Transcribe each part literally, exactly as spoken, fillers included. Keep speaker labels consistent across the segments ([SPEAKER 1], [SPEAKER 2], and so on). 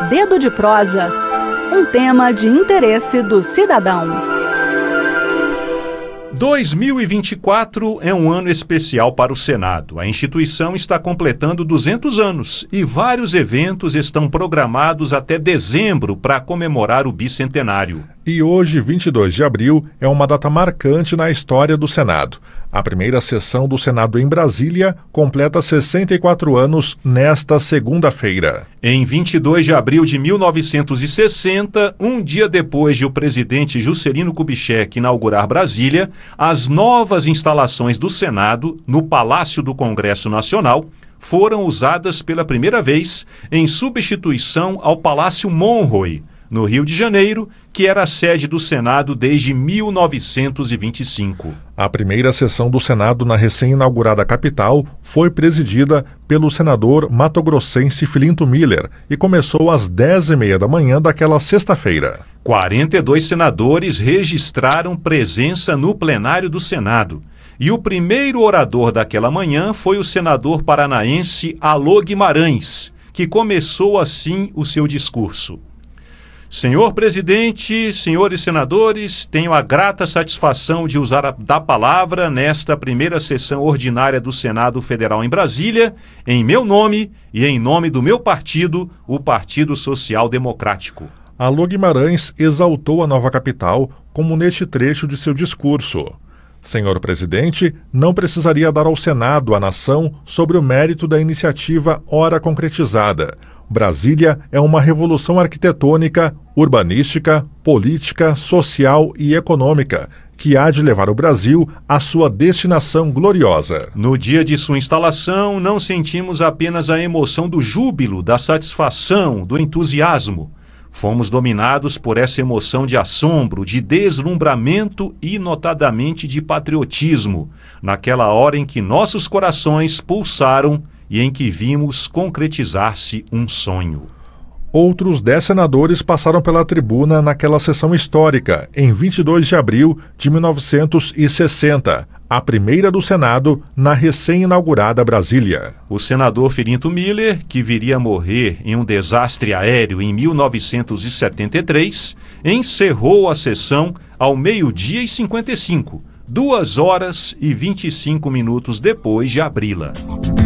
[SPEAKER 1] Dedo de Prosa, um tema de interesse do cidadão.
[SPEAKER 2] dois mil e vinte e quatro é um ano especial para o Senado. A instituição está completando duzentos anos e vários eventos estão programados até dezembro para comemorar o bicentenário.
[SPEAKER 3] E hoje, vinte e dois de abril, é uma data marcante na história do Senado. A primeira sessão do Senado em Brasília completa sessenta e quatro anos nesta segunda-feira.
[SPEAKER 2] Em vinte e dois de abril de mil novecentos e sessenta, um dia depois de o presidente Juscelino Kubitschek inaugurar Brasília, as novas instalações do Senado, no Palácio do Congresso Nacional, foram usadas pela primeira vez em substituição ao Palácio Monroe, no Rio de Janeiro, que era a sede do Senado desde mil novecentos e vinte e cinco.
[SPEAKER 3] A primeira sessão do Senado na recém-inaugurada capital foi presidida pelo senador matogrossense Filinto Miller e começou às dez e meia da manhã daquela sexta-feira.
[SPEAKER 2] quarenta e dois senadores registraram presença no plenário do Senado. E o primeiro orador daquela manhã foi o senador paranaense Alô Guimarães, que começou assim o seu discurso. Senhor presidente, senhores senadores, tenho a grata satisfação de usar a, da palavra nesta primeira sessão ordinária do Senado Federal em Brasília, em meu nome e em nome do meu partido, o Partido Social Democrático.
[SPEAKER 3] Alô Guimarães exaltou a nova capital, como neste trecho de seu discurso. Senhor presidente, não precisaria dar ao Senado, a nação, sobre o mérito da iniciativa ora concretizada. Brasília é uma revolução arquitetônica, urbanística, política, social e econômica, que há de levar o Brasil à sua destinação gloriosa.
[SPEAKER 2] No dia de sua instalação, não sentimos apenas a emoção do júbilo, da satisfação, do entusiasmo. Fomos dominados por essa emoção de assombro, de deslumbramento e, notadamente, de patriotismo, naquela hora em que nossos corações pulsaram e em que vimos concretizar-se um sonho.
[SPEAKER 3] Outros dez senadores passaram pela tribuna naquela sessão histórica, em vinte e dois de abril de mil novecentos e sessenta, a primeira do Senado na recém-inaugurada Brasília.
[SPEAKER 2] O senador Filinto Miller, que viria a morrer em um desastre aéreo em mil novecentos e setenta e três, encerrou a sessão ao meio-dia e cinquenta e cinco, duas horas e vinte e cinco minutos depois de abri-la.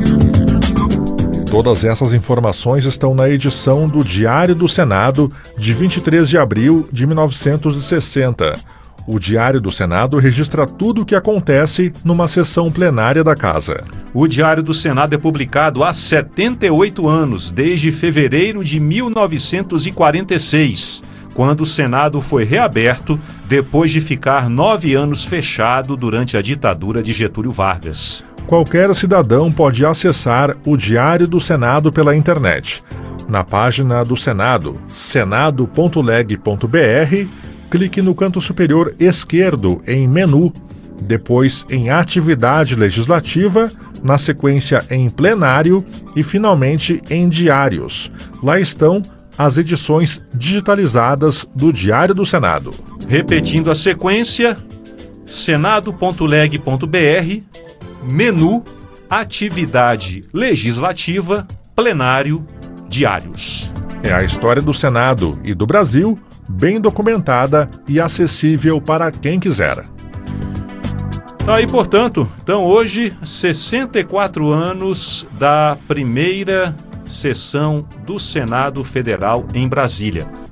[SPEAKER 3] Todas essas informações estão na edição do Diário do Senado de vinte e três de abril de mil novecentos e sessenta. O Diário do Senado registra tudo o que acontece numa sessão plenária da Casa.
[SPEAKER 2] O Diário do Senado é publicado há setenta e oito anos, desde fevereiro de mil novecentos e quarenta e seis, quando o Senado foi reaberto depois de ficar nove anos fechado durante a ditadura de Getúlio Vargas.
[SPEAKER 3] Qualquer cidadão pode acessar o Diário do Senado pela internet. Na página do Senado, senado ponto leg ponto br, clique no canto superior esquerdo em Menu, depois em Atividade Legislativa, na sequência em Plenário e finalmente em Diários. Lá estão as edições digitalizadas do Diário do Senado.
[SPEAKER 2] Repetindo a sequência, senado ponto leg ponto br, Menu, Atividade Legislativa, Plenário, Diários.
[SPEAKER 3] É a história do Senado e do Brasil, bem documentada e acessível para quem quiser.
[SPEAKER 2] Tá aí, portanto, então hoje, sessenta e quatro anos da primeira sessão do Senado Federal em Brasília.